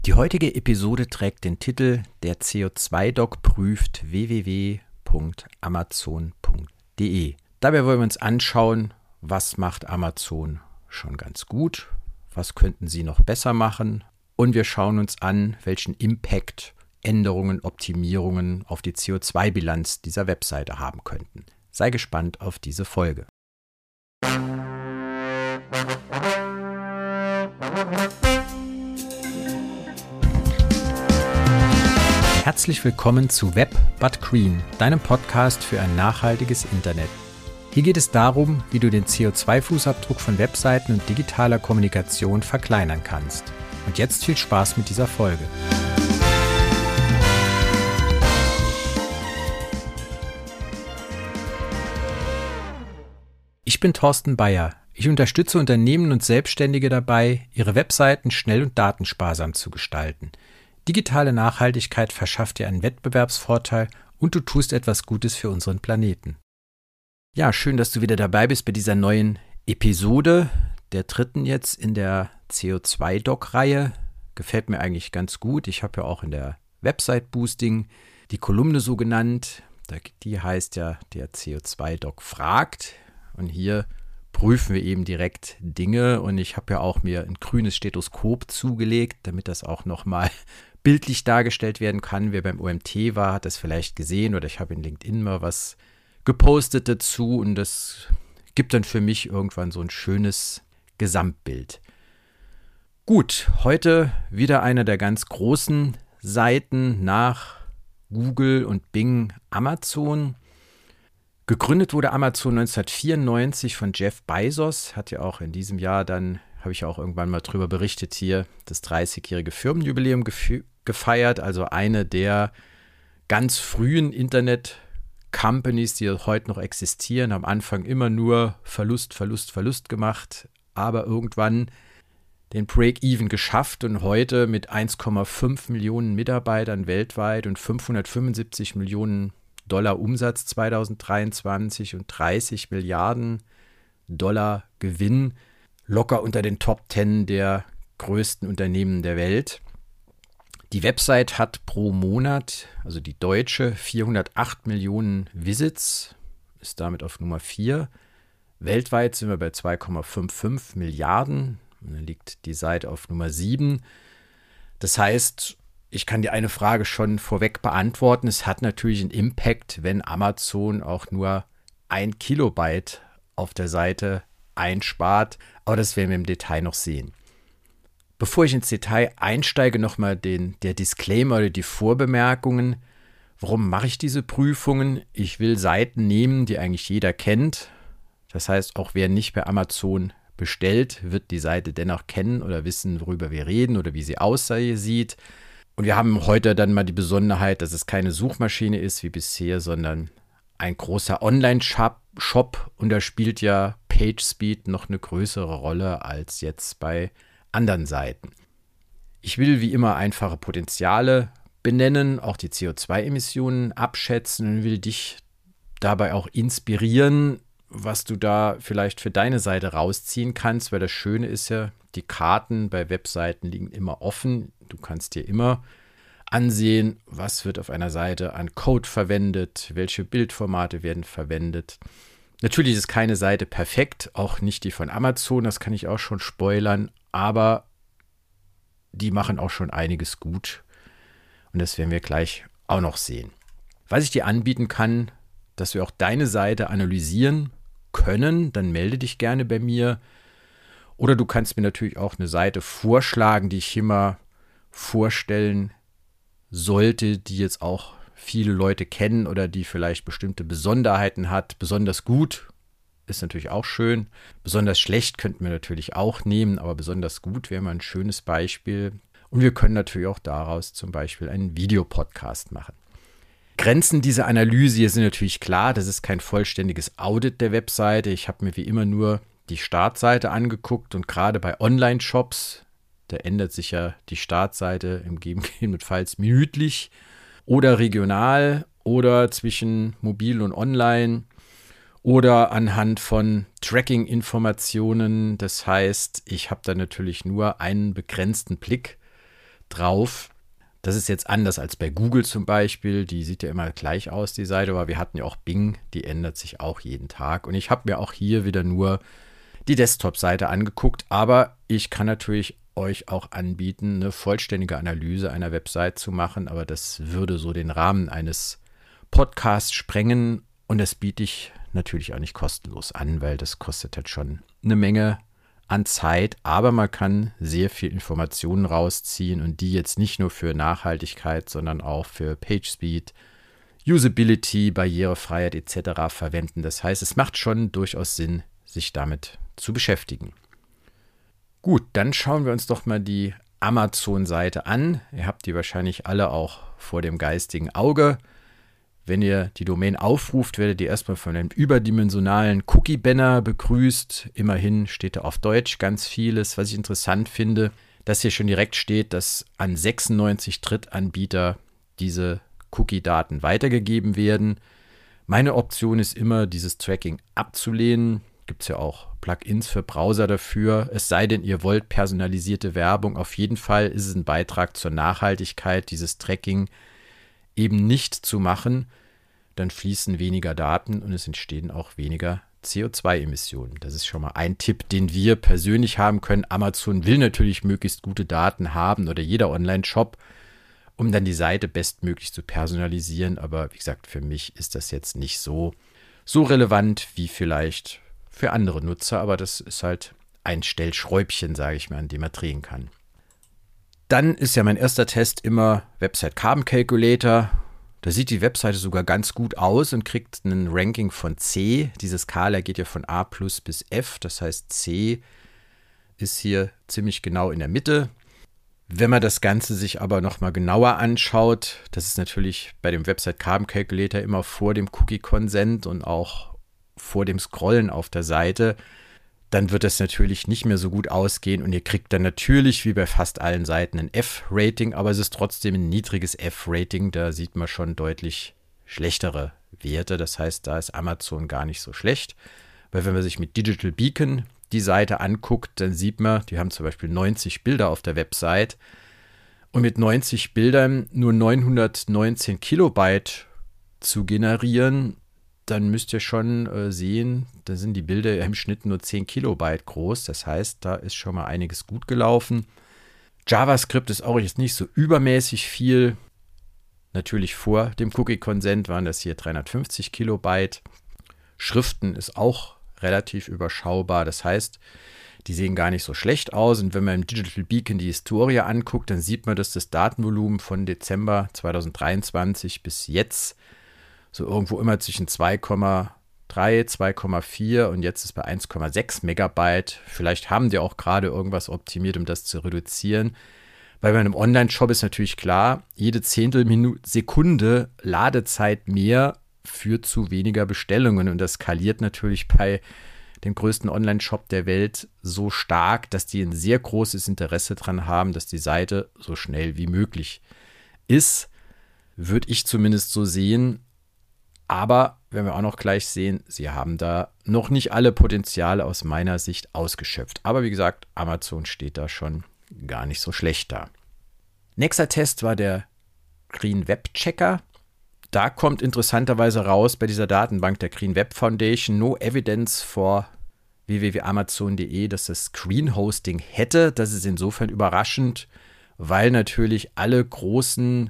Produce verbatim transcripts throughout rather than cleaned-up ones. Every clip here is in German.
Die heutige Episode trägt den Titel Der C O zwei Doc prüft w w w punkt amazon punkt d e. Dabei wollen wir uns anschauen, was macht Amazon schon ganz gut, was könnten sie noch besser machen, und wir schauen uns an, welchen Impact Änderungen, Optimierungen auf die C O zwei Bilanz dieser Webseite haben könnten. Sei gespannt auf diese Folge. Herzlich willkommen zu Web but Green, deinem Podcast für ein nachhaltiges Internet. Hier geht es darum, wie du den C O zwei Fußabdruck von Webseiten und digitaler Kommunikation verkleinern kannst. Und jetzt viel Spaß mit dieser Folge. Ich bin Thorsten Bayer. Ich unterstütze Unternehmen und Selbstständige dabei, ihre Webseiten schnell und datensparsam zu gestalten. Digitale Nachhaltigkeit verschafft dir einen Wettbewerbsvorteil und du tust etwas Gutes für unseren Planeten. Ja, schön, dass du wieder dabei bist bei dieser neuen Episode, der dritten jetzt in der C O zwei Doc-Reihe. Gefällt mir eigentlich ganz gut. Ich habe ja auch in der Website Boosting die Kolumne so genannt. Die heißt ja der C O zwei Doc fragt. Und hier prüfen wir eben direkt Dinge. Und ich habe ja auch mir ein grünes Stethoskop zugelegt, damit das auch nochmal bildlich dargestellt werden kann. Wer beim O M T war, hat das vielleicht gesehen, oder ich habe in LinkedIn mal was gepostet dazu, und das gibt dann für mich irgendwann so ein schönes Gesamtbild. Gut, heute wieder eine der ganz großen Seiten nach Google und Bing, Amazon. Gegründet wurde Amazon neunzehnhundertvierundneunzig von Jeff Bezos, hat ja auch in diesem Jahr dann, habe ich ja auch irgendwann mal drüber berichtet hier, das dreißigjährige Firmenjubiläum gef- gefeiert, also eine der ganz frühen Internet-Companies, die heute noch existieren, am Anfang immer nur Verlust, Verlust, Verlust gemacht, aber irgendwann den Break-Even geschafft und heute mit eins Komma fünf Millionen Mitarbeitern weltweit und fünfhundertfünfundsiebzig Millionen Dollar Umsatz zweitausenddreiundzwanzig und dreißig Milliarden Dollar Gewinn, locker unter den Top zehn der größten Unternehmen der Welt. Die Website hat pro Monat, also die deutsche, vierhundertacht Millionen Visits, ist damit auf Nummer vier. Weltweit sind wir bei zwei Komma fünfundfünfzig Milliarden, und dann liegt die Seite auf Nummer sieben. Das heißt, ich kann dir eine Frage schon vorweg beantworten. Es hat natürlich einen Impact, wenn Amazon auch nur ein Kilobyte auf der Seite einspart, aber das werden wir im Detail noch sehen. Bevor ich ins Detail einsteige, nochmal den, der Disclaimer oder die Vorbemerkungen. Warum mache ich diese Prüfungen? Ich will Seiten nehmen, die eigentlich jeder kennt. Das heißt, auch wer nicht bei Amazon bestellt, wird die Seite dennoch kennen oder wissen, worüber wir reden oder wie sie aussieht. Und wir haben heute dann mal die Besonderheit, dass es keine Suchmaschine ist wie bisher, sondern ein großer Online-Shop, und da spielt ja PageSpeed noch eine größere Rolle als jetzt bei anderen Seiten. Ich will wie immer einfache Potenziale benennen, auch die C O zwei Emissionen abschätzen und will dich dabei auch inspirieren, was du da vielleicht für deine Seite rausziehen kannst, weil das Schöne ist ja, die Karten bei Webseiten liegen immer offen. Du kannst dir immer ansehen, was wird auf einer Seite an Code verwendet, welche Bildformate werden verwendet. Natürlich ist keine Seite perfekt, auch nicht die von Amazon, das kann ich auch schon spoilern, aber die machen auch schon einiges gut, und das werden wir gleich auch noch sehen. Was ich dir anbieten kann, dass wir auch deine Seite analysieren können, dann melde dich gerne bei mir. Oder du kannst mir natürlich auch eine Seite vorschlagen, die ich hier mal vorstellen sollte, die jetzt auch viele Leute kennen oder die vielleicht bestimmte Besonderheiten hat. Besonders gut ist natürlich auch schön. Besonders schlecht könnten wir natürlich auch nehmen, aber besonders gut wäre mal ein schönes Beispiel. Und wir können natürlich auch daraus zum Beispiel einen Videopodcast machen. Grenzen dieser Analyse hier sind natürlich klar. Das ist kein vollständiges Audit der Webseite. Ich habe mir wie immer nur die Startseite angeguckt, und gerade bei Online-Shops, da ändert sich ja die Startseite im gegebenenfalls minütlich oder regional oder zwischen mobil und online oder anhand von Tracking-Informationen. Das heißt, ich habe da natürlich nur einen begrenzten Blick drauf. Das ist jetzt anders als bei Google zum Beispiel. Die sieht ja immer gleich aus, die Seite. Aber wir hatten ja auch Bing, die ändert sich auch jeden Tag. Und ich habe mir auch hier wieder nur die Desktop-Seite angeguckt. Aber ich kann natürlich euch auch anbieten, eine vollständige Analyse einer Website zu machen. Aber das würde so den Rahmen eines Podcasts sprengen. Und das biete ich natürlich auch nicht kostenlos an, weil das kostet halt schon eine Menge an Zeit, aber man kann sehr viel Informationen rausziehen und die jetzt nicht nur für Nachhaltigkeit, sondern auch für PageSpeed, Usability, Barrierefreiheit et cetera verwenden. Das heißt, es macht schon durchaus Sinn, sich damit zu beschäftigen. Gut, dann schauen wir uns doch mal die Amazon-Seite an. Ihr habt die wahrscheinlich alle auch vor dem geistigen Auge. Wenn ihr die Domain aufruft, werdet ihr erstmal von einem überdimensionalen Cookie-Banner begrüßt. Immerhin steht da auf Deutsch ganz vieles. Was ich interessant finde, dass hier schon direkt steht, dass an sechsundneunzig Drittanbieter diese Cookie-Daten weitergegeben werden. Meine Option ist immer, dieses Tracking abzulehnen. Gibt es ja auch Plugins für Browser dafür. Es sei denn, ihr wollt personalisierte Werbung. Auf jeden Fall ist es ein Beitrag zur Nachhaltigkeit, dieses Tracking eben nicht zu machen, dann fließen weniger Daten und es entstehen auch weniger C O zwei Emissionen. Das ist schon mal ein Tipp, den wir persönlich haben können. Amazon will natürlich möglichst gute Daten haben oder jeder Online-Shop, um dann die Seite bestmöglich zu personalisieren. Aber wie gesagt, für mich ist das jetzt nicht so, so relevant wie vielleicht für andere Nutzer. Aber das ist halt ein Stellschräubchen, sage ich mal, an dem man drehen kann. Dann ist ja mein erster Test immer Website Carbon Calculator. Da sieht die Webseite sogar ganz gut aus und kriegt ein Ranking von C. Diese Skala geht ja von A plus bis F. Das heißt, C ist hier ziemlich genau in der Mitte. Wenn man das Ganze sich aber nochmal genauer anschaut, das ist natürlich bei dem Website Carbon Calculator immer vor dem Cookie-Consent und auch vor dem Scrollen auf der Seite, dann wird es natürlich nicht mehr so gut ausgehen und ihr kriegt dann natürlich wie bei fast allen Seiten ein F-Rating, aber es ist trotzdem ein niedriges F-Rating, da sieht man schon deutlich schlechtere Werte, das heißt, da ist Amazon gar nicht so schlecht, weil wenn man sich mit Digital Beacon die Seite anguckt, dann sieht man, die haben zum Beispiel neunzig Bilder auf der Website und mit neunzig Bildern nur neunhundertneunzehn Kilobyte zu generieren, dann müsst ihr schon äh, sehen, da sind die Bilder im Schnitt nur zehn Kilobyte groß. Das heißt, da ist schon mal einiges gut gelaufen. JavaScript ist auch jetzt nicht so übermäßig viel. Natürlich vor dem Cookie-Consent waren das hier dreihundertfünfzig Kilobyte. Schriften ist auch relativ überschaubar. Das heißt, die sehen gar nicht so schlecht aus. Und wenn man im Digital Beacon die Historie anguckt, dann sieht man, dass das Datenvolumen von Dezember zweitausenddreiundzwanzig bis jetzt so irgendwo immer zwischen zwei Komma drei, zwei Komma vier und jetzt ist bei eins Komma sechs Megabyte. Vielleicht haben die auch gerade irgendwas optimiert, um das zu reduzieren. Weil bei einem Online-Shop ist natürlich klar, jede Zehntelsekunde Ladezeit mehr führt zu weniger Bestellungen. Und das skaliert natürlich bei dem größten Online-Shop der Welt so stark, dass die ein sehr großes Interesse daran haben, dass die Seite so schnell wie möglich ist. Würde ich zumindest so sehen. Aber wenn wir auch noch gleich sehen, sie haben da noch nicht alle Potenziale aus meiner Sicht ausgeschöpft. Aber wie gesagt, Amazon steht da schon gar nicht so schlecht da. Nächster Test war der Green Web Checker. Da kommt interessanterweise raus bei dieser Datenbank der Green Web Foundation no evidence for w w w punkt amazon punkt de, dass es Screen Hosting hätte. Das ist insofern überraschend, weil natürlich alle großen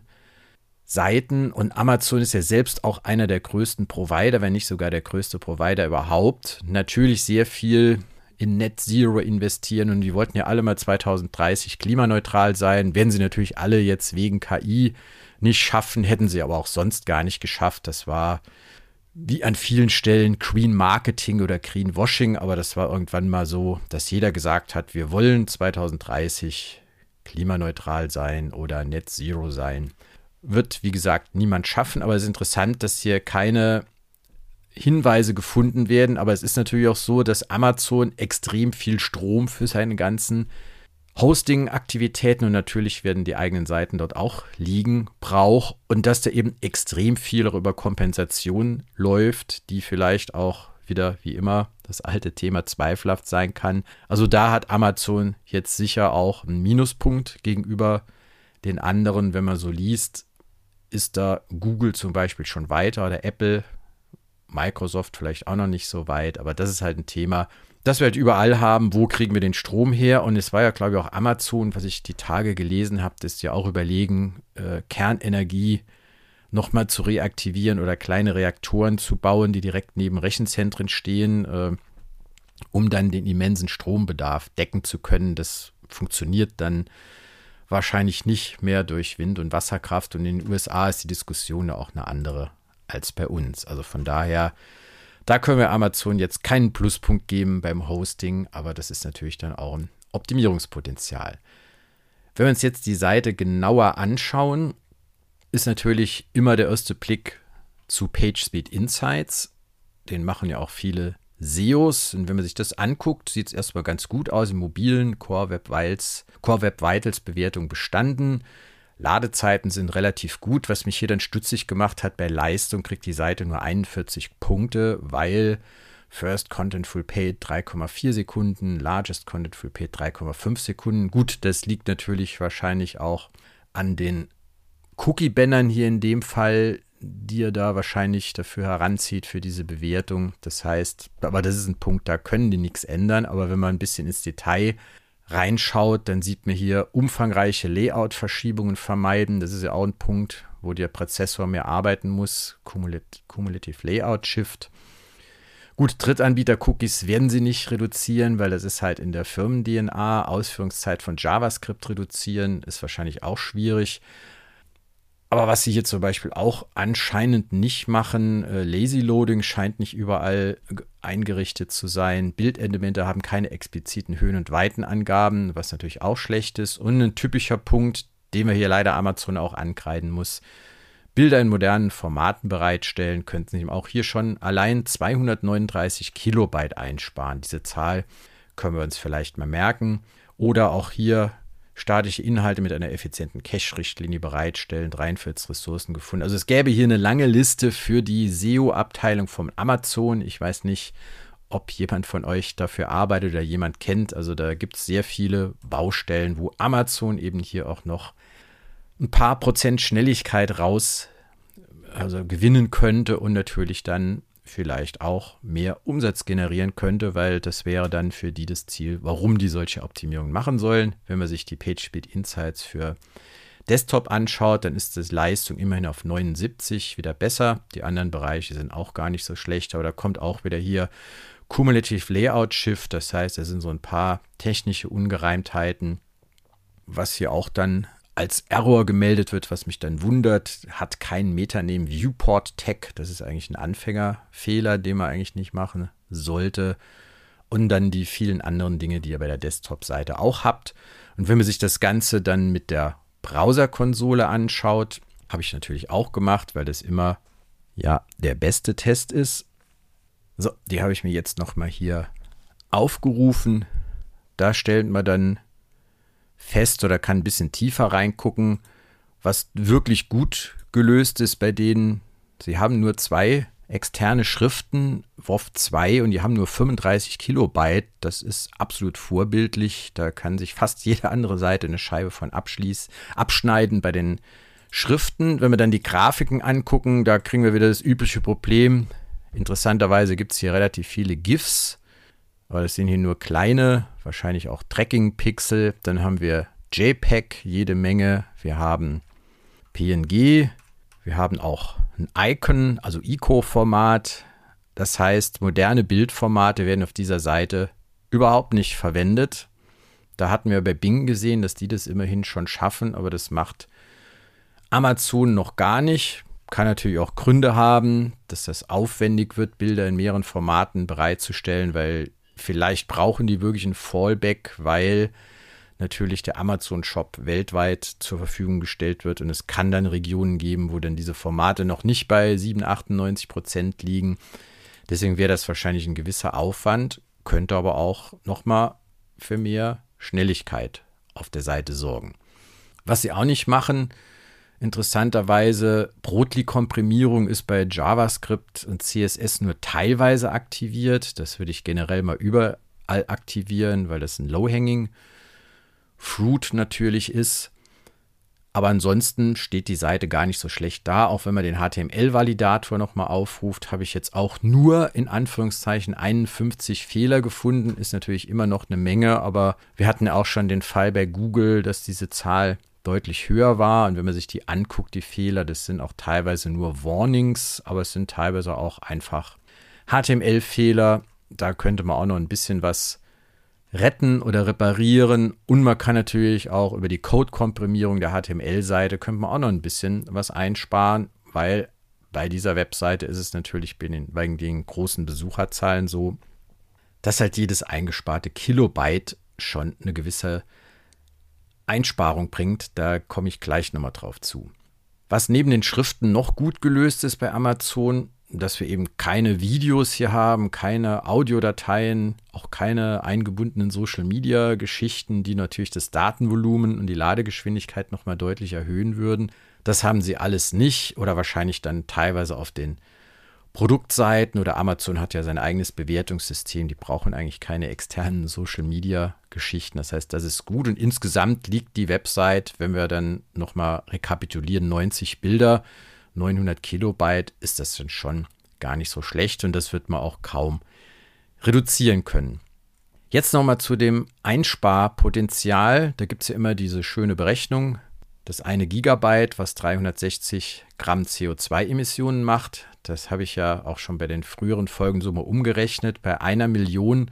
Seiten und Amazon ist ja selbst auch einer der größten Provider, wenn nicht sogar der größte Provider überhaupt, natürlich sehr viel in Net Zero investieren und die wollten ja alle mal zweitausenddreißig klimaneutral sein, werden sie natürlich alle jetzt wegen K I nicht schaffen, hätten sie aber auch sonst gar nicht geschafft. Das war wie an vielen Stellen Green Marketing oder Green Washing, aber das war irgendwann mal so, dass jeder gesagt hat, wir wollen zweitausenddreißig klimaneutral sein oder Net Zero sein. Wird, wie gesagt, niemand schaffen, aber es ist interessant, dass hier keine Hinweise gefunden werden, aber es ist natürlich auch so, dass Amazon extrem viel Strom für seine ganzen Hosting-Aktivitäten und natürlich werden die eigenen Seiten dort auch liegen, braucht und dass da eben extrem viel über Kompensation läuft, die vielleicht auch wieder, wie immer, das alte Thema zweifelhaft sein kann. Also da hat Amazon jetzt sicher auch einen Minuspunkt gegenüber Den anderen, wenn man so liest, ist da Google zum Beispiel schon weiter oder Apple, Microsoft vielleicht auch noch nicht so weit, aber das ist halt ein Thema, das wir halt überall haben, wo kriegen wir den Strom her? Und es war ja, glaube ich, auch Amazon, was ich die Tage gelesen habe, das ja auch überlegen, äh, Kernenergie nochmal zu reaktivieren oder kleine Reaktoren zu bauen, die direkt neben Rechenzentren stehen, äh, um dann den immensen Strombedarf decken zu können. Das funktioniert dann wahrscheinlich nicht mehr durch Wind- und Wasserkraft. Und in den U S A ist die Diskussion ja auch eine andere als bei uns. Also von daher, da können wir Amazon jetzt keinen Pluspunkt geben beim Hosting, aber das ist natürlich dann auch ein Optimierungspotenzial. Wenn wir uns jetzt die Seite genauer anschauen, ist natürlich immer der erste Blick zu PageSpeed Insights. Den machen ja auch viele S E Os. Und wenn man sich das anguckt, sieht es erstmal ganz gut aus. Im mobilen Core Web Vitals, Core Web Vitals Bewertung bestanden. Ladezeiten sind relativ gut. Was mich hier dann stutzig gemacht hat, bei Leistung kriegt die Seite nur einundvierzig Punkte, weil First Contentful Page drei Komma vier Sekunden, Largest Contentful Page drei Komma fünf Sekunden. Gut, das liegt natürlich wahrscheinlich auch an den Cookie-Bannern hier in dem Fall, die er da wahrscheinlich dafür heranzieht für diese Bewertung. Das heißt, aber das ist ein Punkt, da können die nichts ändern. Aber wenn man ein bisschen ins Detail reinschaut, dann sieht man hier umfangreiche Layout-Verschiebungen vermeiden. Das ist ja auch ein Punkt, wo der Prozessor mehr arbeiten muss. Cumulat- Cumulative Layout Shift. Gut, Drittanbieter-Cookies werden sie nicht reduzieren, weil das ist halt in der Firmen-D N A. Ausführungszeit von JavaScript reduzieren ist wahrscheinlich auch schwierig. Aber was sie hier zum Beispiel auch anscheinend nicht machen, äh, Lazy Loading scheint nicht überall eingerichtet zu sein. Bildelemente haben keine expliziten Höhen- und Weitenangaben, was natürlich auch schlecht ist. Und ein typischer Punkt, den wir hier leider Amazon auch ankreiden muss: Bilder in modernen Formaten bereitstellen, könnten sie auch hier schon allein zweihundertneununddreißig Kilobyte einsparen. Diese Zahl können wir uns vielleicht mal merken. Oder auch hier statische Inhalte mit einer effizienten Cache-Richtlinie bereitstellen, dreiundvierzig Ressourcen gefunden. Also es gäbe hier eine lange Liste für die S E O-Abteilung von Amazon. Ich weiß nicht, ob jemand von euch dafür arbeitet oder jemand kennt. Also da gibt es sehr viele Baustellen, wo Amazon eben hier auch noch ein paar Prozent Schnelligkeit raus, also gewinnen könnte und natürlich dann vielleicht auch mehr Umsatz generieren könnte, weil das wäre dann für die das Ziel, warum die solche Optimierungen machen sollen. Wenn man sich die PageSpeed Insights für Desktop anschaut, dann ist das Leistung immerhin auf neunundsiebzig, wieder besser. Die anderen Bereiche sind auch gar nicht so schlecht, aber da kommt auch wieder hier Cumulative Layout Shift, das heißt, da sind so ein paar technische Ungereimtheiten, was hier auch dann als Error gemeldet wird, was mich dann wundert, hat keinen Metaname Viewport Tag. Das ist eigentlich ein Anfängerfehler, den man eigentlich nicht machen sollte. Und dann die vielen anderen Dinge, die ihr bei der Desktop-Seite auch habt. Und wenn man sich das Ganze dann mit der Browser-Konsole anschaut, habe ich natürlich auch gemacht, weil das immer ja der beste Test ist. So, die habe ich mir jetzt nochmal hier aufgerufen. Da stellt man dann fest oder kann ein bisschen tiefer reingucken, was wirklich gut gelöst ist bei denen. Sie haben nur zwei externe Schriften, W O F zwei, und die haben nur fünfunddreißig Kilobyte. Das ist absolut vorbildlich. Da kann sich fast jede andere Seite eine Scheibe von abschließ, abschneiden bei den Schriften. Wenn wir dann die Grafiken angucken, da kriegen wir wieder das übliche Problem. Interessanterweise gibt es hier relativ viele GIFs. Aber das sind hier nur kleine, wahrscheinlich auch Tracking-Pixel. Dann haben wir JPEG, jede Menge. Wir haben P N G. Wir haben auch ein Icon, also I C O-Format. Das heißt, moderne Bildformate werden auf dieser Seite überhaupt nicht verwendet. Da hatten wir bei Bing gesehen, dass die das immerhin schon schaffen, aber das macht Amazon noch gar nicht. Kann natürlich auch Gründe haben, dass das aufwendig wird, Bilder in mehreren Formaten bereitzustellen, weil vielleicht brauchen die wirklich ein Fallback, weil natürlich der Amazon-Shop weltweit zur Verfügung gestellt wird und es kann dann Regionen geben, wo dann diese Formate noch nicht bei siebenundachtzig, achtundneunzig Prozent liegen. Deswegen wäre das wahrscheinlich ein gewisser Aufwand, könnte aber auch nochmal für mehr Schnelligkeit auf der Seite sorgen. Was sie auch nicht machen, interessanterweise, Brotli-Komprimierung ist bei JavaScript und C S S nur teilweise aktiviert. Das würde ich generell mal überall aktivieren, weil das ein Low-Hanging Fruit natürlich ist. Aber ansonsten steht die Seite gar nicht so schlecht da. Auch wenn man den H T M L-Validator nochmal aufruft, habe ich jetzt auch nur in Anführungszeichen einundfünfzig Fehler gefunden. Ist natürlich immer noch eine Menge, aber wir hatten ja auch schon den Fall bei Google, dass diese Zahl deutlich höher war. Und wenn man sich die anguckt, die Fehler, das sind auch teilweise nur Warnings, aber es sind teilweise auch einfach H T M L-Fehler. Da könnte man auch noch ein bisschen was retten oder reparieren. Und man kann natürlich auch über die Code-Komprimierung der H T M L-Seite könnte man auch noch ein bisschen was einsparen, weil bei dieser Webseite ist es natürlich bei den, wegen den großen Besucherzahlen so, dass halt jedes eingesparte Kilobyte schon eine gewisse Einsparung bringt. Da komme ich gleich nochmal drauf zu. Was neben den Schriften noch gut gelöst ist bei Amazon, dass wir eben keine Videos hier haben, keine Audiodateien, auch keine eingebundenen Social-Media-Geschichten, die natürlich das Datenvolumen und die Ladegeschwindigkeit nochmal deutlich erhöhen würden. Das haben sie alles nicht oder wahrscheinlich dann teilweise auf den Produktseiten oder Amazon hat ja sein eigenes Bewertungssystem. Die brauchen eigentlich keine externen Social-Media-Geschichten. Das heißt, das ist gut und insgesamt liegt die Website, wenn wir dann nochmal rekapitulieren, neunzig Bilder, neunhundert Kilobyte, ist das dann schon gar nicht so schlecht und das wird man auch kaum reduzieren können. Jetzt nochmal zu dem Einsparpotenzial. Da gibt es ja immer diese schöne Berechnung. Das eine Gigabyte, was dreihundertsechzig Gramm C O zwei Emissionen macht. Das habe ich ja auch schon bei den früheren Folgen so mal umgerechnet. Bei einer Million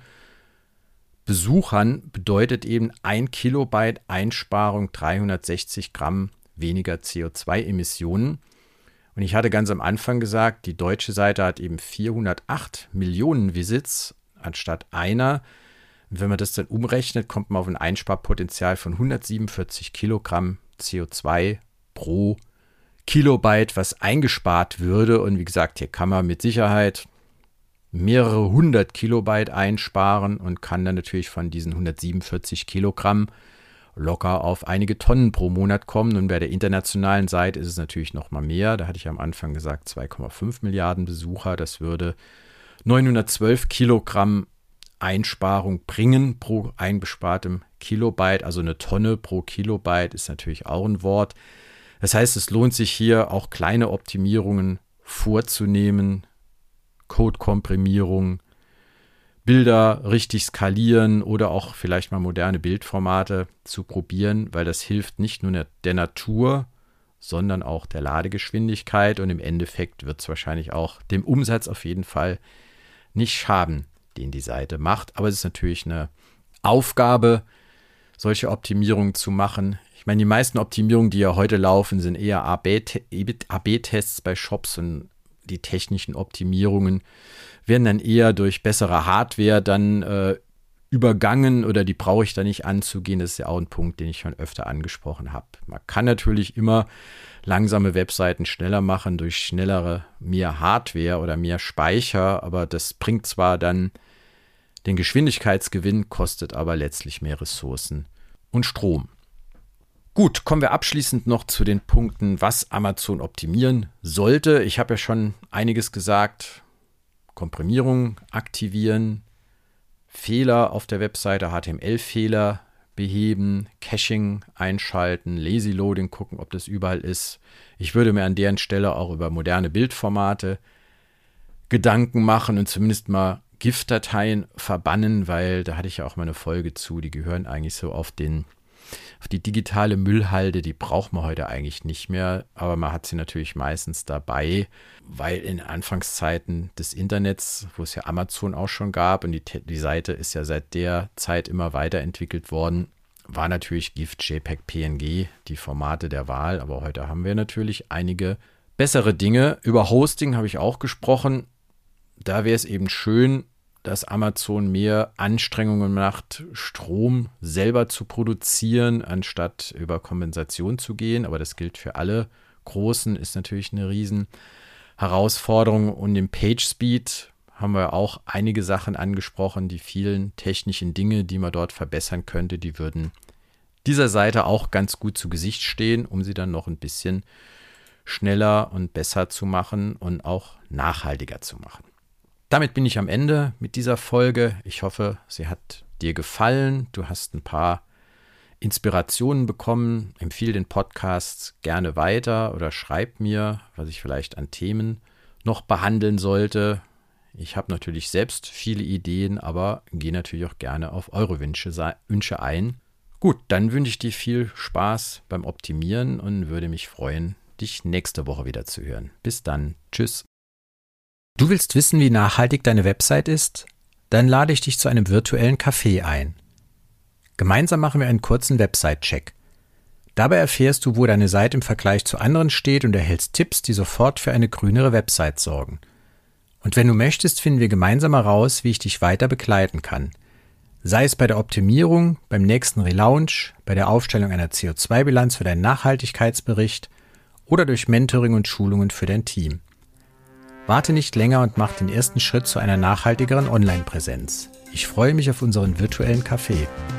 Besuchern bedeutet eben ein Kilobyte Einsparung dreihundertsechzig Gramm weniger C O zwei Emissionen. Und ich hatte ganz am Anfang gesagt, die deutsche Seite hat eben vierhundertacht Millionen Visits anstatt einer. Und wenn man das dann umrechnet, kommt man auf ein Einsparpotenzial von hundertsiebenundvierzig Kilogramm C O zwei pro Kilobyte, was eingespart würde. Und wie gesagt, hier kann man mit Sicherheit mehrere hundert Kilobyte einsparen und kann dann natürlich von diesen hundertsiebenundvierzig Kilogramm locker auf einige Tonnen pro Monat kommen. Und bei der internationalen Seite ist es natürlich noch mal mehr. Da hatte ich am Anfang gesagt zwei Komma fünf Milliarden Besucher. Das würde neunhundertzwölf Kilogramm Einsparung bringen pro eingespartem Kilobyte. Also eine Tonne pro Kilobyte ist natürlich auch ein Wort. Das heißt, es lohnt sich hier auch kleine Optimierungen vorzunehmen. Code-Komprimierung, Bilder richtig skalieren oder auch vielleicht mal moderne Bildformate zu probieren, weil das hilft nicht nur der Natur, sondern auch der Ladegeschwindigkeit und im Endeffekt wird es wahrscheinlich auch dem Umsatz auf jeden Fall nicht schaden, den die Seite macht. Aber es ist natürlich eine Aufgabe, solche Optimierungen zu machen. Ich meine, die meisten Optimierungen, die ja heute laufen, sind eher A B-Tests bei Shops und die technischen Optimierungen werden dann eher durch bessere Hardware dann äh, übergangen oder die brauche ich da nicht anzugehen. Das ist ja auch ein Punkt, den ich schon öfter angesprochen habe. Man kann natürlich immer langsame Webseiten schneller machen durch schnellere, mehr Hardware oder mehr Speicher, aber das bringt zwar dann den Geschwindigkeitsgewinn, kostet aber letztlich mehr Ressourcen und Strom. Gut, kommen wir abschließend noch zu den Punkten, was Amazon optimieren sollte. Ich habe ja schon einiges gesagt. Komprimierung aktivieren, Fehler auf der Webseite, H T M L-Fehler beheben, Caching einschalten, Lazy Loading gucken, ob das überall ist. Ich würde mir an deren Stelle auch über moderne Bildformate Gedanken machen und zumindest mal GIF-Dateien verbannen, weil da hatte ich ja auch mal eine Folge zu, die gehören eigentlich so auf den auf die digitale Müllhalde, die braucht man heute eigentlich nicht mehr, aber man hat sie natürlich meistens dabei, weil in Anfangszeiten des Internets, wo es ja Amazon auch schon gab und die, die Seite ist ja seit der Zeit immer weiterentwickelt worden, war natürlich GIF, JPEG, P N G die Formate der Wahl, aber heute haben wir natürlich einige bessere Dinge. Über Hosting habe ich auch gesprochen, da wäre es eben schön, dass Amazon mehr Anstrengungen macht, Strom selber zu produzieren, anstatt über Kompensation zu gehen. Aber das gilt für alle Großen, ist natürlich eine riesen Herausforderung. Und im PageSpeed haben wir auch einige Sachen angesprochen, die vielen technischen Dinge, die man dort verbessern könnte, die würden dieser Seite auch ganz gut zu Gesicht stehen, um sie dann noch ein bisschen schneller und besser zu machen und auch nachhaltiger zu machen. Damit bin ich am Ende mit dieser Folge. Ich hoffe, sie hat dir gefallen. Du hast ein paar Inspirationen bekommen, empfehle den Podcast gerne weiter oder schreib mir, was ich vielleicht an Themen noch behandeln sollte. Ich habe natürlich selbst viele Ideen, aber gehe natürlich auch gerne auf eure Wünsche, Wünsche ein. Gut, dann wünsche ich dir viel Spaß beim Optimieren und würde mich freuen, dich nächste Woche wieder zu hören. Bis dann. Tschüss. Du willst wissen, wie nachhaltig deine Website ist? Dann lade ich dich zu einem virtuellen Café ein. Gemeinsam machen wir einen kurzen Website-Check. Dabei erfährst du, wo deine Seite im Vergleich zu anderen steht und erhältst Tipps, die sofort für eine grünere Website sorgen. Und wenn du möchtest, finden wir gemeinsam heraus, wie ich dich weiter begleiten kann. Sei es bei der Optimierung, beim nächsten Relaunch, bei der Aufstellung einer C O zwei Bilanz für deinen Nachhaltigkeitsbericht oder durch Mentoring und Schulungen für dein Team. Warte nicht länger und mach den ersten Schritt zu einer nachhaltigeren Online-Präsenz. Ich freue mich auf unseren virtuellen Café.